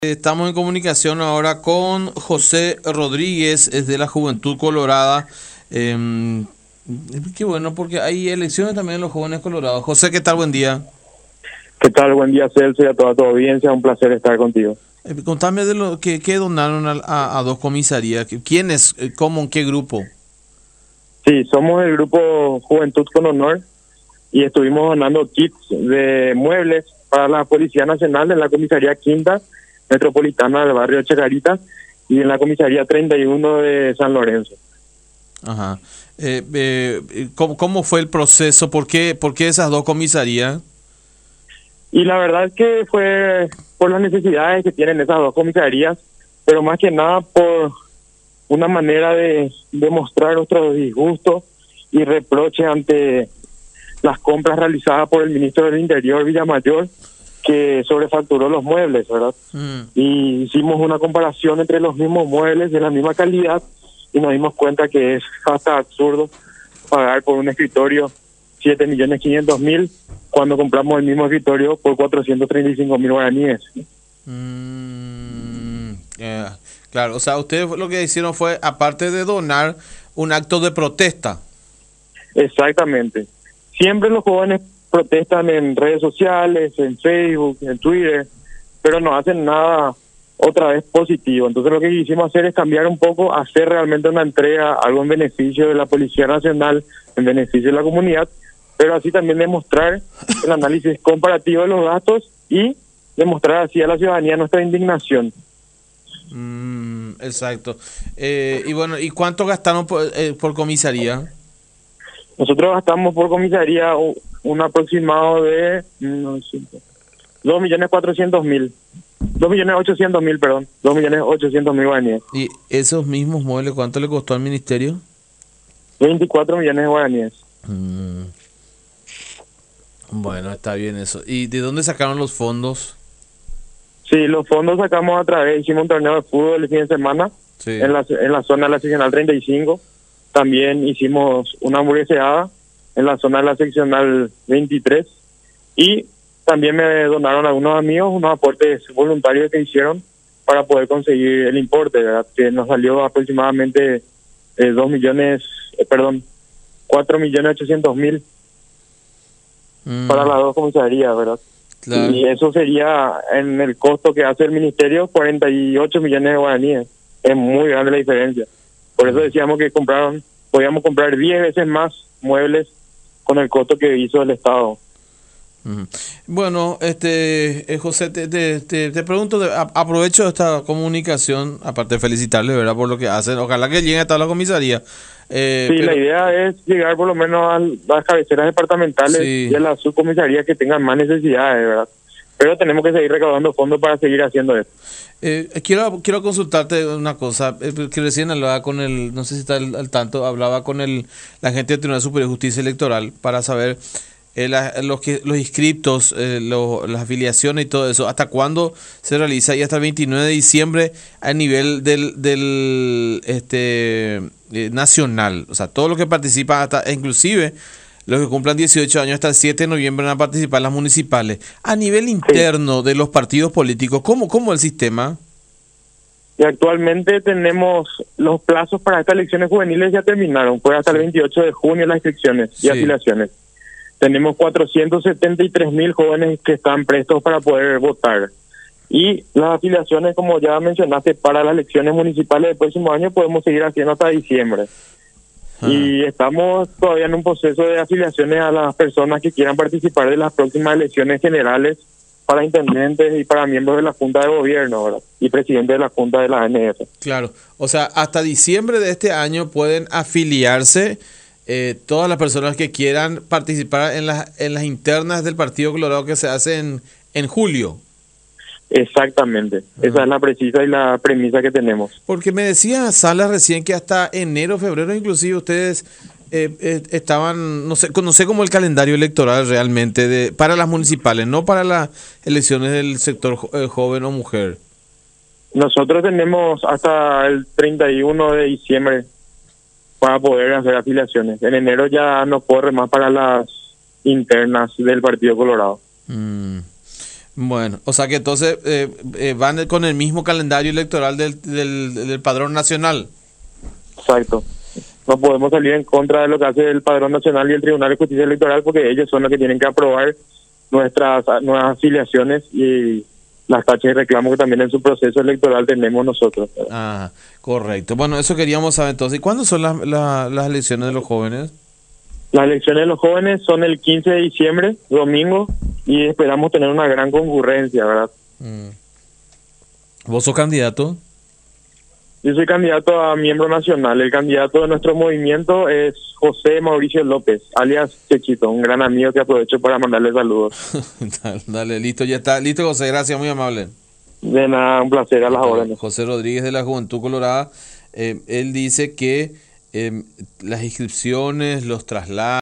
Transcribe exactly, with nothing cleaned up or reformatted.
Estamos en comunicación ahora con José Rodríguez, es de la Juventud Colorada. Eh, qué bueno, porque hay elecciones también en los jóvenes colorados. José, ¿qué tal? Buen día. ¿Qué tal? Buen día, Celso, y a toda tu audiencia. Un placer estar contigo. Eh, contame de lo que, que donaron a, a, a dos comisarías. ¿Quiénes? ¿Cómo? ¿En qué grupo? Sí, somos el grupo Juventud con Honor y estuvimos donando kits de muebles para la Policía Nacional en la Comisaría Quinta Metropolitana del barrio Chacarita y en la Comisaría treinta y uno de San Lorenzo. Ajá. Eh, eh, ¿cómo, ¿Cómo fue el proceso? ¿Por qué, por qué esas dos comisarías? Y la verdad es que fue por las necesidades que tienen esas dos comisarías, pero más que nada por una manera de demostrar nuestro disgusto y reproche ante las compras realizadas por el ministro del Interior, Villamayor, que sobrefacturó los muebles, ¿verdad? Mm. Y hicimos una comparación entre los mismos muebles de la misma calidad y nos dimos cuenta que es hasta absurdo pagar por un escritorio siete millones quinientos mil cuando compramos el mismo escritorio por cuatrocientos treinta y cinco mil guaraníes. Mm, yeah. Claro, o sea, ustedes lo que hicieron fue, aparte de donar, un acto de protesta. Exactamente. Siempre los jóvenes protestan en redes sociales, en Facebook, en Twitter, pero no hacen nada otra vez positivo. Entonces lo que quisimos hacer es cambiar un poco, hacer realmente una entrega, algo en beneficio de la Policía Nacional, en beneficio de la comunidad, pero así también demostrar el análisis comparativo de los gastos y demostrar así a la ciudadanía nuestra indignación. Mm, exacto. Eh, y bueno, ¿y cuánto gastaron por, eh, por comisaría? Nosotros gastamos por comisaría un aproximado de dos millones cuatrocientos mil. dos millones ochocientos mil, perdón. dos millones ochocientos mil guaraníes. ¿Y esos mismos muebles cuánto le costó al ministerio? veinticuatro millones de guaraníes. Mm. Bueno, está bien eso. ¿Y de dónde sacaron los fondos? Sí, los fondos sacamos a través, hicimos un torneo de fútbol el fin de semana, sí, en la en la zona de la seccional treinta y cinco. También hicimos una hamburgueseada en la zona de la seccional veintitrés. Y también me donaron algunos amigos unos aportes voluntarios que hicieron para poder conseguir el importe, ¿verdad? Que nos salió aproximadamente eh, dos millones, eh, perdón, cuatro millones ochocientos mil mm. para las dos comisarías, ¿verdad? Claro. Y eso sería, en el costo que hace el ministerio, cuarenta y ocho millones de guaraníes. Es muy grande la diferencia. Por eso decíamos que compraron, podíamos comprar diez veces más muebles con el costo que hizo el Estado. Uh-huh. Bueno, este eh, José, te, te, te, te pregunto, de, a, aprovecho esta comunicación, aparte de felicitarle, ¿verdad?, por lo que hacen. Ojalá que lleguen hasta la comisaría. Eh, sí, pero... la idea es llegar por lo menos a las cabeceras departamentales, sí, y a las subcomisarías que tengan más necesidades, ¿verdad? Pero tenemos que seguir recaudando fondos para seguir haciendo esto. Eh, quiero quiero consultarte una cosa, eh, que recién hablaba con el, no sé si está al, al tanto, hablaba con el la gente del Tribunal Superior de Justicia Electoral para saber eh, la, los que los inscriptos, eh, lo, las afiliaciones y todo eso, hasta cuándo se realiza, y hasta el veintinueve de diciembre a nivel del del este eh, nacional, o sea, todos los que participan, hasta inclusive los que cumplan dieciocho años hasta el siete de noviembre van a participar en las municipales. A nivel interno de los partidos políticos, ¿cómo, cómo el sistema? Y actualmente tenemos los plazos para estas elecciones juveniles ya terminaron. Fue hasta el veintiocho de junio las inscripciones y sí. afiliaciones. Tenemos cuatrocientos setenta y tres mil jóvenes que están prestos para poder votar. Y las afiliaciones, como ya mencionaste, para las elecciones municipales del próximo año podemos seguir haciendo hasta diciembre. Y estamos todavía en un proceso de afiliaciones a las personas que quieran participar de las próximas elecciones generales para intendentes y para miembros de la Junta de Gobierno, ¿verdad? Y presidente de la Junta de la A N F. Claro, o sea, hasta diciembre de este año pueden afiliarse eh, todas las personas que quieran participar en las en las internas del Partido Colorado que se hacen en julio. Exactamente, uh-huh. Esa es la precisa y la premisa que tenemos. Porque me decía Salas recién que hasta enero, febrero inclusive ustedes eh, eh, estaban, no sé, no sé cómo el calendario electoral realmente de para las municipales, no para las elecciones del sector eh, joven o mujer. Nosotros tenemos hasta el treinta y uno de diciembre para poder hacer afiliaciones. En enero ya no corre más para las internas del Partido Colorado. Mm. Bueno, o sea que entonces eh, eh, van con el mismo calendario electoral del, del, del padrón nacional. Exacto. No podemos salir en contra de lo que hace el Padrón Nacional y el Tribunal de Justicia Electoral, porque ellos son los que tienen que aprobar nuestras nuevas afiliaciones y las tachas de reclamo que también en su proceso electoral tenemos nosotros. Ah, correcto. Bueno, eso queríamos saber entonces. ¿Y cuándo son las, las, las elecciones de los jóvenes? Las elecciones de los jóvenes son el quince de diciembre, domingo, y esperamos tener una gran concurrencia, ¿verdad? Mm. ¿Vos sos candidato? Yo soy candidato a miembro nacional. El candidato de nuestro movimiento es José Mauricio López, alias Chechito, un gran amigo que aprovecho para mandarle saludos. dale, dale, listo, ya está. Listo, José, gracias, muy amable. De nada, un placer, a las órdenes. José Rodríguez de la Juventud Colorada, eh, él dice que eh, las inscripciones, los traslados,